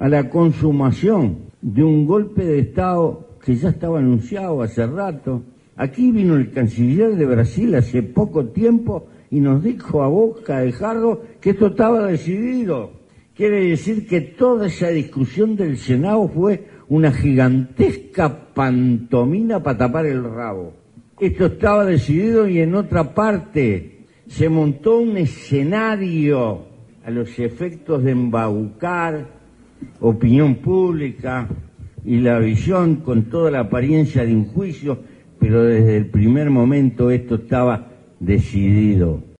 a la consumación de un golpe de Estado que ya estaba anunciado hace rato. Aquí vino el canciller de Brasil hace poco tiempo y nos dijo a boca de jarro que esto estaba decidido. Quiere decir que toda esa discusión del Senado fue una gigantesca pantomima para tapar el rabo. Esto estaba decidido y en otra parte se montó un escenario a los efectos de embaucar opinión pública y la visión con toda la apariencia de un juicio, pero desde el primer momento esto estaba decidido.